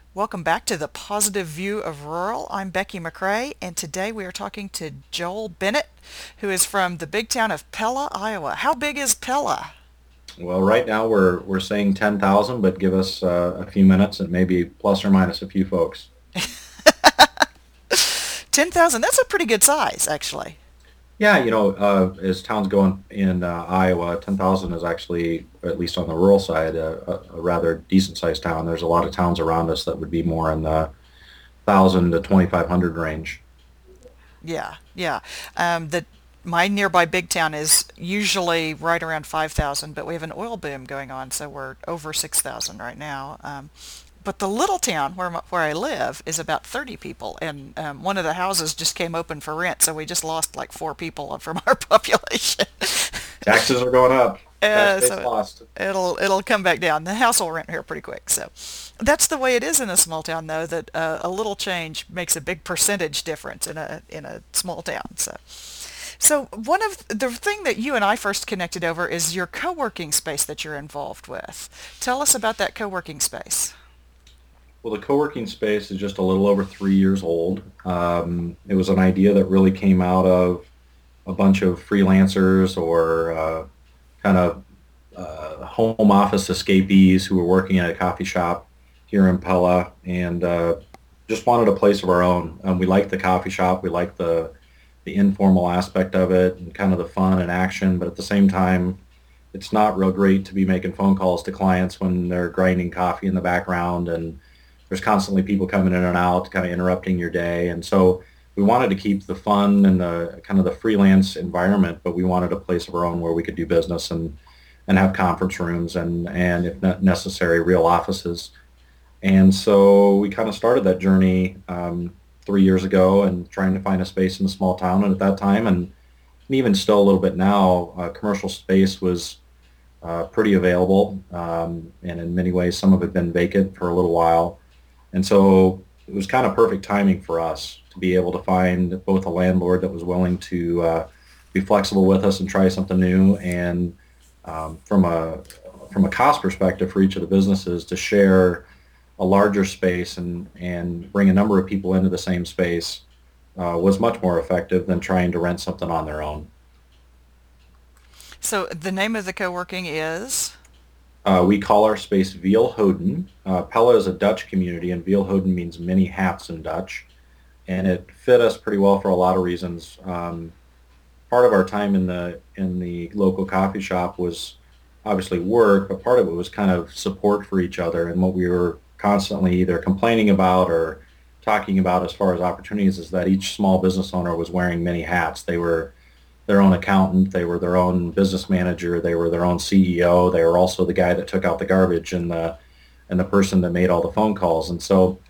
Welcome back to the Positive View of Rural. I'm Becky McRae, and today we are talking to Joel Bennett, who is from the big town of Pella, Iowa. How big is Pella? Well, right now we're saying 10,000, but give us a few minutes and maybe plus or minus a few folks. 10,000, that's a pretty good size, actually. Yeah, as towns go in Iowa, 10,000 is actually, at least on the rural side, a rather decent sized town. There's a lot of towns around us that would be more in the 1,000 to 2,500 range. Yeah, yeah. My nearby big town is usually right around 5,000, but we have an oil boom going on, so we're over 6,000 right now. But the little town where I live is about 30 people, and one of the houses just came open for rent, so we just lost like four people from our population. Taxes are going up. Tax base So lost. it'll come back down. The house will rent here pretty quick. So that's the way it is in a small town, though. That a little change makes a big percentage difference in a small town. So one of the thing that you and I first connected over is your co-working space that you're involved with. Tell us about that co-working space. Well, the co-working space is just a little over 3 years old. It was an idea that really came out of a bunch of freelancers or kind of home office escapees who were working at a coffee shop here in Pella and just wanted a place of our own. We liked the coffee shop. We liked the informal aspect of it and kind of the fun and action, but at the same time, it's not real great to be making phone calls to clients when they're grinding coffee in the background and there's constantly people coming in and out, kind of interrupting your day. And so we wanted to keep the fun and the kind of the freelance environment, but we wanted a place of our own where we could do business and have conference rooms and if not necessary, real offices. And so we kind of started that journey 3 years ago and trying to find a space in a small town. And at that time, and even still a little bit now, commercial space was pretty available. And in many ways, some of it had been vacant for a little while. And so it was kind of perfect timing for us to be able to find both a landlord that was willing to be flexible with us and try something new, and from a cost perspective for each of the businesses to share a larger space and bring a number of people into the same space was much more effective than trying to rent something on their own. So the name of the co-working is. We call our space Vielhouden. Pella is a Dutch community, and Vielhouden means many hats in Dutch. And it fit us pretty well for a lot of reasons. Part of our time in the local coffee shop was obviously work, but part of it was kind of support for each other and what we were constantly either complaining about or talking about as far as opportunities is that each small business owner was wearing many hats. They were their own accountant, they were their own business manager, they were their own CEO, they were also the guy that took out the garbage and the person that made all the phone calls. And so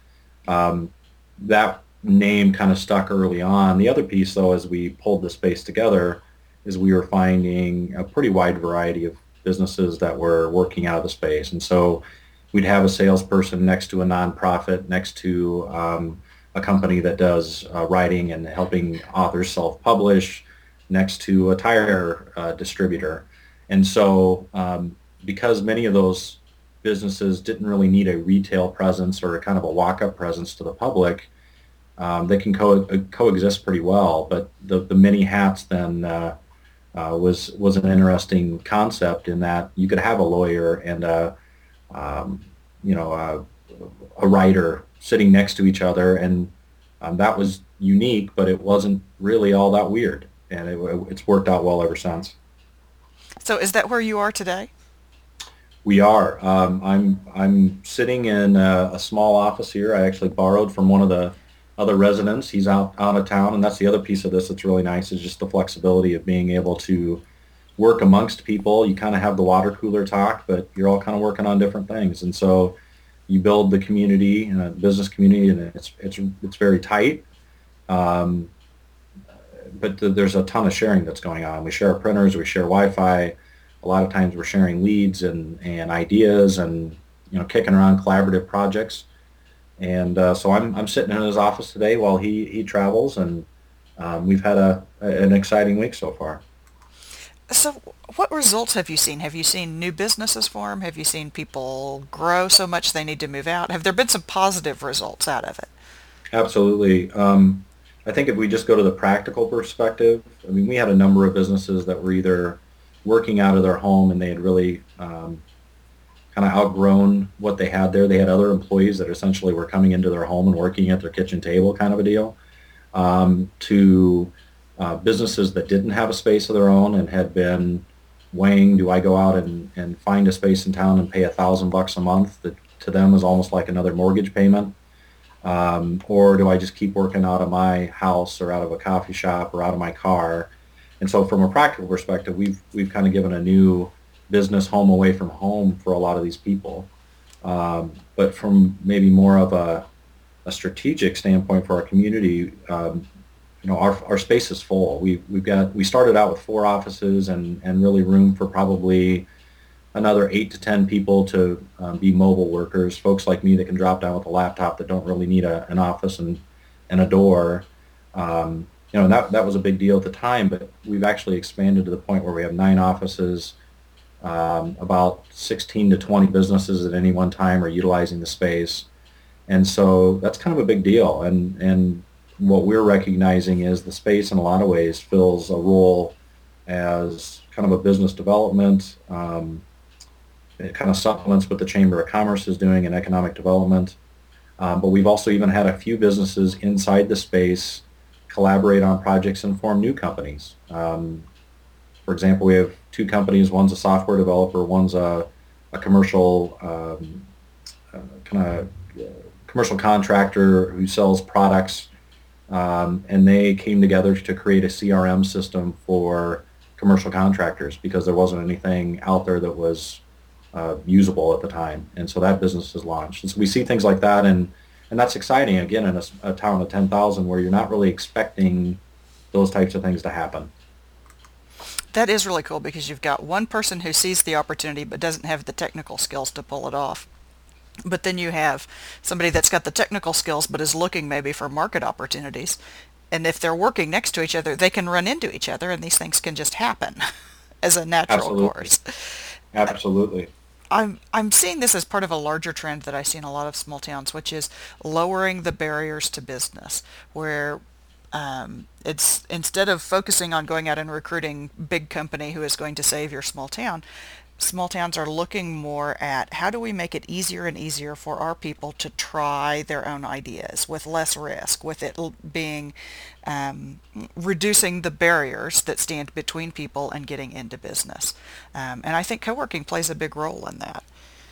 that name kind of stuck early on. The other piece, though, as we pulled the space together, is we were finding a pretty wide variety of businesses that were working out of the space. And so we'd have a salesperson next to a nonprofit, next to a company that does writing and helping authors self-publish, next to a tire distributor. And so because many of those businesses didn't really need a retail presence or a kind of a walk-up presence to the public, they can coexist pretty well. But the many hats then was an interesting concept in that you could have a lawyer and um, you know a writer sitting next to each other, and that was unique, but it wasn't really all that weird, and it's worked out well ever since. So is that where you are today? We are. I'm sitting in a small office here. I actually borrowed from one of the other residents. He's out of town, and that's the other piece of this that's really nice is just the flexibility of being able to work amongst people. You kind of have the water cooler talk, but you're all kind of working on different things, and so you build the community, business community, and it's very tight. Um, but there's a ton of sharing that's going on. We share printers, we share Wi-Fi. A lot of times we're sharing leads and ideas and kicking around collaborative projects. And so I'm sitting in his office today while he travels, and we've had an exciting week so far. So What results have you seen? Have you seen new businesses form? Have you seen people grow so much they need to move out? Have there been some positive results out of it? Absolutely. I think if we just go to the practical perspective, I mean, we had a number of businesses that were either working out of their home and they had really kind of outgrown what they had there. They had other employees that essentially were coming into their home and working at their kitchen table, kind of a deal, to businesses that didn't have a space of their own and had been weighing, do I go out and find a space in town and pay $1,000 a month that to them is almost like another mortgage payment? Or do I just keep working out of my house or out of a coffee shop or out of my car? And so from a practical perspective, we've kind of given a new business home away from home for a lot of these people. But from maybe more of a strategic standpoint for our community, our space is full. We started out with 4 offices and really room for probably another 8 to 10 people to be mobile workers, folks like me that can drop down with a laptop that don't really need an office and a door. And that was a big deal at the time, but we've actually expanded to the point where we have 9 offices, about 16 to 20 businesses at any one time are utilizing the space. And so that's kind of a big deal. And what we're recognizing is the space in a lot of ways fills a role as kind of a business development. It kind of supplements what the Chamber of Commerce is doing in economic development. But we've also even had a few businesses inside the space collaborate on projects and form new companies. For example, we have 2 companies. One's a software developer. One's a commercial kind of commercial contractor who sells products. And they came together to create a CRM system for commercial contractors because there wasn't anything out there that was usable at the time. And so that business is launched. And so we see things like that, and that's exciting, again, in a town of 10,000 where you're not really expecting those types of things to happen. That is really cool because you've got one person who sees the opportunity but doesn't have the technical skills to pull it off. But then you have somebody that's got the technical skills but is looking maybe for market opportunities. And if they're working next to each other, they can run into each other and these things can just happen as a natural Absolutely. course. Absolutely. I'm seeing this as part of a larger trend that I see in a lot of small towns, which is lowering the barriers to business, where it's instead of focusing on going out and recruiting big company who is going to save your small town, small towns are looking more at how do we make it easier and easier for our people to try their own ideas with less risk, with it being reducing the barriers that stand between people and getting into business. And I think co-working plays a big role in that.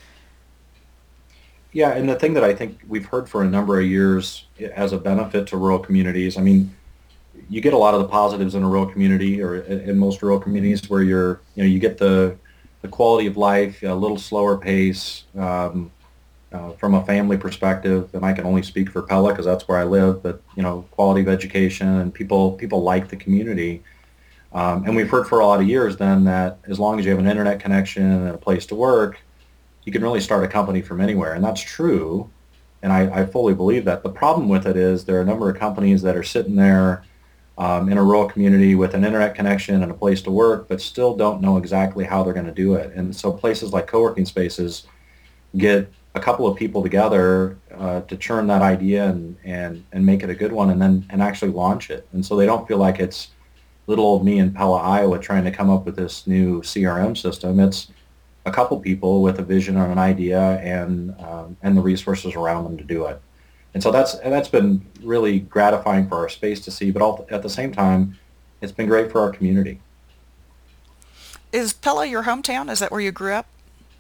Yeah, and the thing that I think we've heard for a number of years as a benefit to rural communities, I mean, you get a lot of the positives in a rural community or in most rural communities where you get the quality of life, a little slower pace from a family perspective. And I can only speak for Pella because that's where I live, but, quality of education and people like the community. And we've heard for a lot of years then that as long as you have an internet connection and a place to work, you can really start a company from anywhere. And that's true. And I fully believe that. The problem with it is there are a number of companies that are sitting there in a rural community with an internet connection and a place to work, but still don't know exactly how they're going to do it. And so places like co-working spaces get a couple of people together to churn that idea and make it a good one and actually launch it. And so they don't feel like it's little old me in Pella, Iowa trying to come up with this new CRM system. It's a couple people with a vision or an idea and the resources around them to do it. And so that's been really gratifying for our space to see, but at the same time, it's been great for our community. Is Pella your hometown? Is that where you grew up?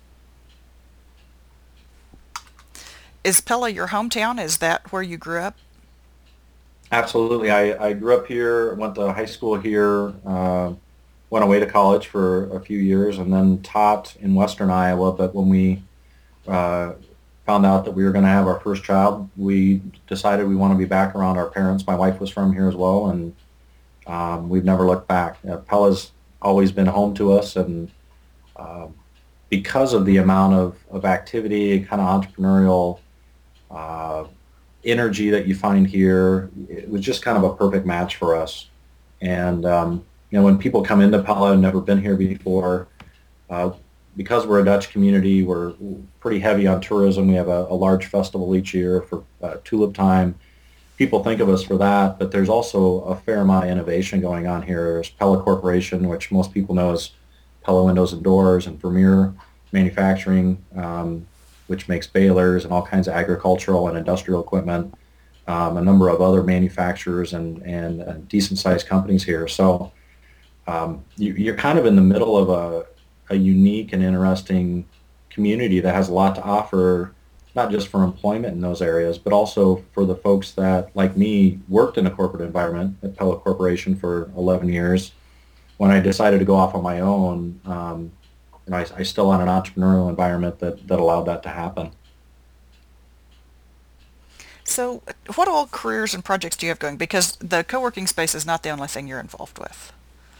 Is Pella your hometown? Is that where you grew up? Absolutely. I grew up here, went to high school here, went away to college for a few years, and then taught in Western Iowa. But when we uh, found out that we were going to have our first child, we decided we want to be back around our parents. My wife was from here as well, and we've never looked back. Pella's always been home to us, and um, because of the amount of activity, kind of entrepreneurial uh, energy that you find here, it was just kind of a perfect match for us. And when people come into Pella and never been here before, uh, because we're a Dutch community, we're pretty heavy on tourism. We have a large festival each year for tulip time. People think of us for that, but there's also a fair amount of innovation going on here. There's Pella Corporation, which most people know as Pella Windows and Doors, and Vermeer Manufacturing, which makes balers and all kinds of agricultural and industrial equipment. A number of other manufacturers and decent sized companies here. So you're kind of in the middle of a unique and interesting community that has a lot to offer, not just for employment in those areas, but also for the folks that, like me, worked in a corporate environment at Pella Corporation for 11 years. When I decided to go off on my own, I still had an entrepreneurial environment that allowed that to happen. So, what all careers and projects do you have going? Because the co-working space is not the only thing you're involved with.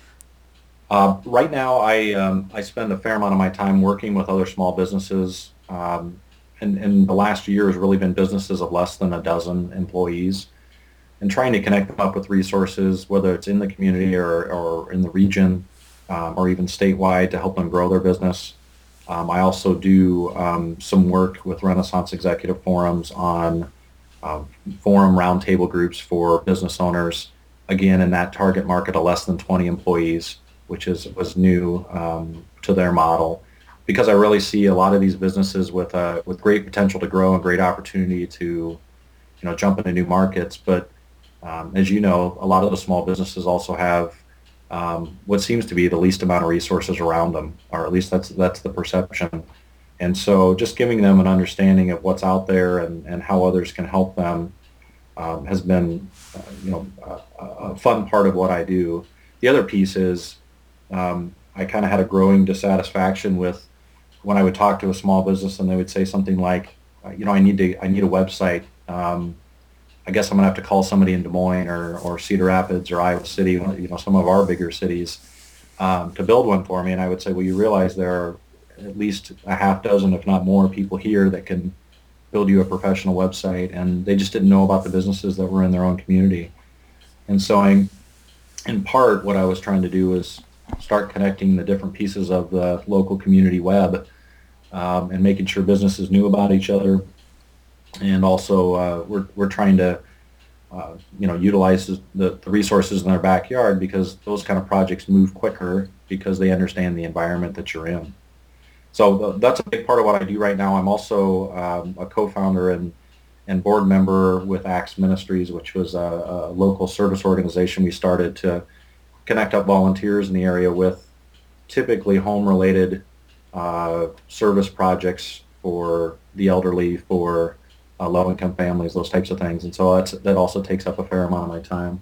Right now, I spend a fair amount of my time working with other small businesses, and the last year has really been businesses of less than a dozen employees, and trying to connect them up with resources, whether it's in the community or in the region, or even statewide, to help them grow their business. I also do some work with Renaissance Executive Forums on um, forum roundtable groups for business owners, again in that target market of less than 20 employees, which was new to their model, because I really see a lot of these businesses with great potential to grow and great opportunity to jump into new markets. But as you know, a lot of the small businesses also have what seems to be the least amount of resources around them, or at least that's the perception. And so just giving them an understanding of what's out there and how others can help them has been, a fun part of what I do. The other piece is I kind of had a growing dissatisfaction with when I would talk to a small business and they would say something like, I need a website. I guess I'm gonna have to call somebody in Des Moines or Cedar Rapids or Iowa City, some of our bigger cities, to build one for me. And I would say, well, you realize there are at least a half dozen, if not more, people here that can build you a professional website, and they just didn't know about the businesses that were in their own community. And so in part, what I was trying to do was start connecting the different pieces of the local community web, and making sure businesses knew about each other. And also, we're trying to utilize the resources in their backyard, because those kind of projects move quicker because they understand the environment that you're in. So that's a big part of what I do right now. I'm also a co-founder and board member with Acts Ministries, which was a local service organization we started to connect up volunteers in the area with typically home-related service projects for the elderly, for low-income families, those types of things. And so that also takes up a fair amount of my time.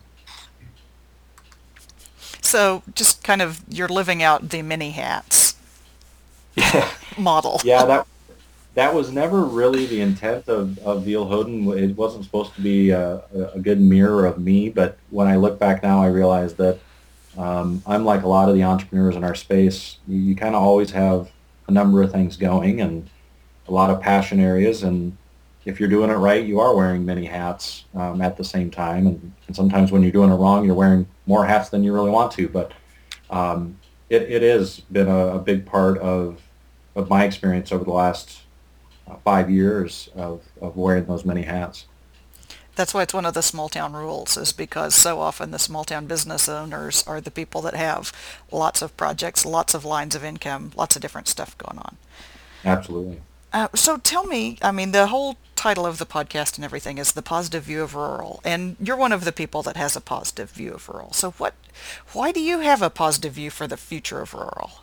So, just kind of you're living out the mini hats Yeah, model. yeah, that was never really the intent of Veal Hoden. It wasn't supposed to be a good mirror of me, but when I look back now, I realize that I'm like a lot of the entrepreneurs in our space. You kind of always have a number of things going and a lot of passion areas, and if you're doing it right, you are wearing many hats at the same time. And sometimes when you're doing it wrong, you're wearing more hats than you really want to. But it has been a big part of my experience over the last 5 years of wearing those many hats. That's why it's one of the small town rules, is because so often the small town business owners are the people that have lots of projects, lots of lines of income, lots of different stuff going on. Absolutely. So tell me, I mean, the whole title of the podcast and everything is The Positive View of Rural, and you're one of the people that has a positive view of rural. So why do you have a positive view for the future of rural?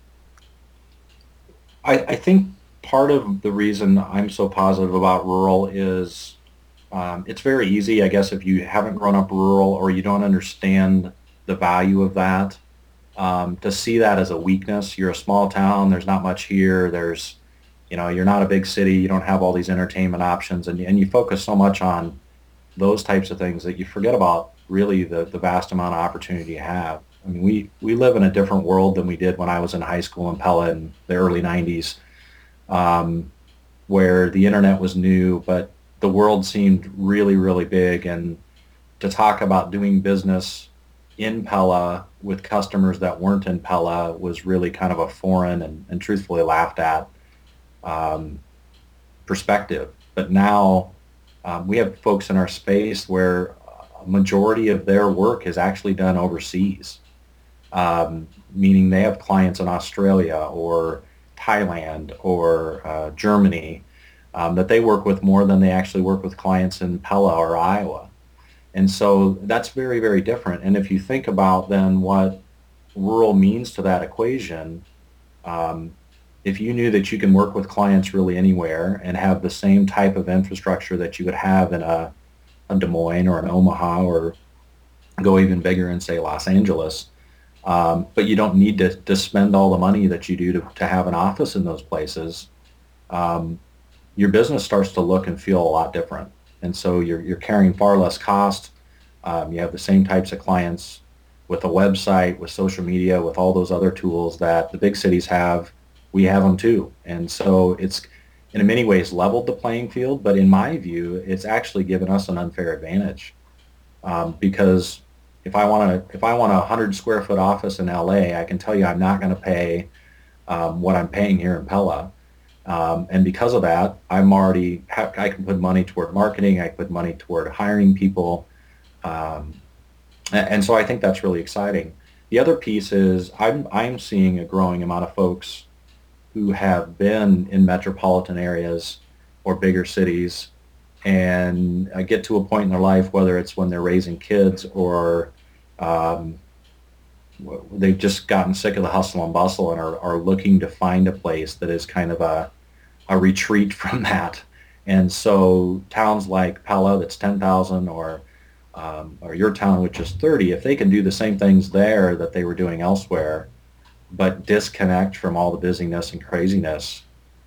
I think part of the reason I'm so positive about rural is it's very easy, I guess, if you haven't grown up rural or you don't understand the value of that, to see that as a weakness. You're a small town. There's not much here. You're not a big city. You don't have all these entertainment options, and you focus so much on those types of things that you forget about really the vast amount of opportunity you have. I mean, we live in a different world than we did when I was in high school in Pella in the early 90s, um, where the internet was new, but the world seemed really, really big. And to talk about doing business in Pella with customers that weren't in Pella was really kind of a foreign and truthfully laughed at um, perspective. But now we have folks in our space where a majority of their work is actually done overseas, meaning they have clients in Australia or Thailand or Germany that they work with more than they actually work with clients in Pella or Iowa. And so that's very, very different. And if you think about then what rural means to that equation, um, if you knew that you can work with clients really anywhere and have the same type of infrastructure that you would have in a Des Moines or an Omaha or go even bigger in say Los Angeles, but you don't need to spend all the money that you do to have an office in those places, um, your business starts to look and feel a lot different. And so you're carrying far less cost. You have the same types of clients with a website, with social media, with all those other tools that the big cities have. We have them too. And so it's in many ways leveled the playing field, but in my view, it's actually given us an unfair advantage because if I want a 100 square foot office in LA, I can tell you I'm not going to pay what I'm paying here in Pella. And because of that, I can put money toward marketing. I can put money toward hiring people. Um, and so I think that's really exciting. The other piece is I'm seeing a growing amount of folks who have been in metropolitan areas or bigger cities and get to a point in their life, whether it's when they're raising kids or um, they've just gotten sick of the hustle and bustle and are looking to find a place that is kind of a retreat from that. And so towns like Palo that's 10,000 or your town which is 30, if they can do the same things there that they were doing elsewhere, but disconnect from all the busyness and craziness,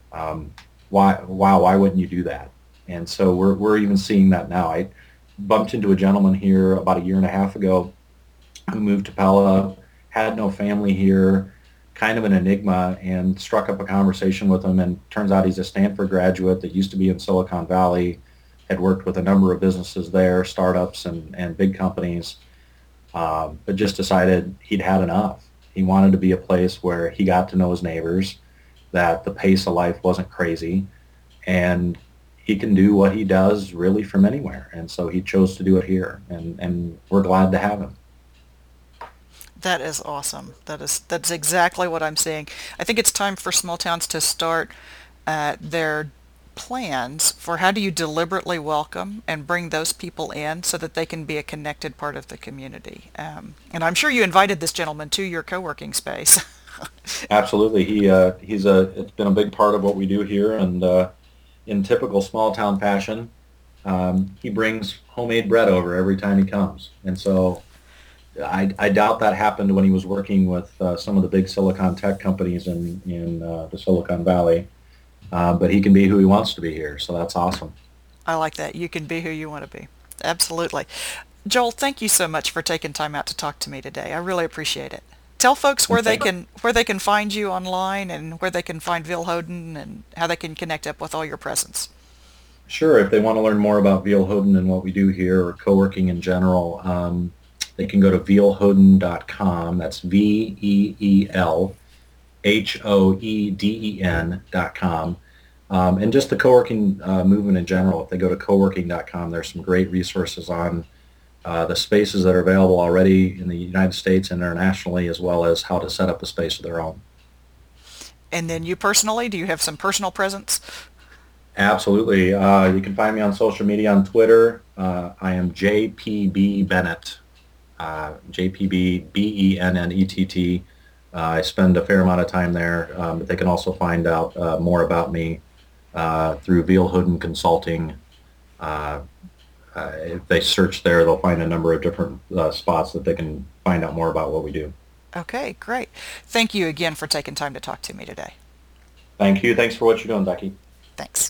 why wouldn't you do that? And so we're even seeing that now. I bumped into a gentleman here about a year and a half ago who moved to Pella, had no family here, kind of an enigma, and struck up a conversation with him. And turns out he's a Stanford graduate that used to be in Silicon Valley, had worked with a number of businesses there, startups and big companies, but just decided he'd had enough. He wanted to be a place where he got to know his neighbors, that the pace of life wasn't crazy, and he can do what he does really from anywhere. And so he chose to do it here, and we're glad to have him. That is awesome. That's exactly what I'm seeing. I think it's time for small towns to start their plans for how do you deliberately welcome and bring those people in so that they can be a connected part of the community. And I'm sure you invited this gentleman to your co-working space. Absolutely. It's been a big part of what we do here. And in typical small town fashion, he brings homemade bread over every time he comes. And so I doubt that happened when he was working with some of the big Silicon tech companies in the Silicon Valley. But he can be who he wants to be here. So that's awesome. I like that. You can be who you want to be. Absolutely. Joel, thank you so much for taking time out to talk to me today. I really appreciate it. Tell folks And thank where they can find you online and where they can find Vil Hoden and how they can connect up with all your presence. Sure. If they want to learn more about Veal Hoden and what we do here or co-working in general, they can go to vealhoden.com. That's VEELHOEDEN.com. And just the co-working movement in general, if they go to coworking.com, there's some great resources on the spaces that are available already in the United States and internationally, as well as how to set up a space of their own. And then you personally, do you have some personal presence? Absolutely. You can find me on social media on Twitter. I am JPB Bennett, JPB Bennett. I spend a fair amount of time there, but they can also find out more about me through Veal Hoden Consulting. Uh, if they search there, they'll find a number of different spots that they can find out more about what we do. Okay, great. Thank you again for taking time to talk to me today. Thank you. Thanks for what you're doing, Becky. Thanks.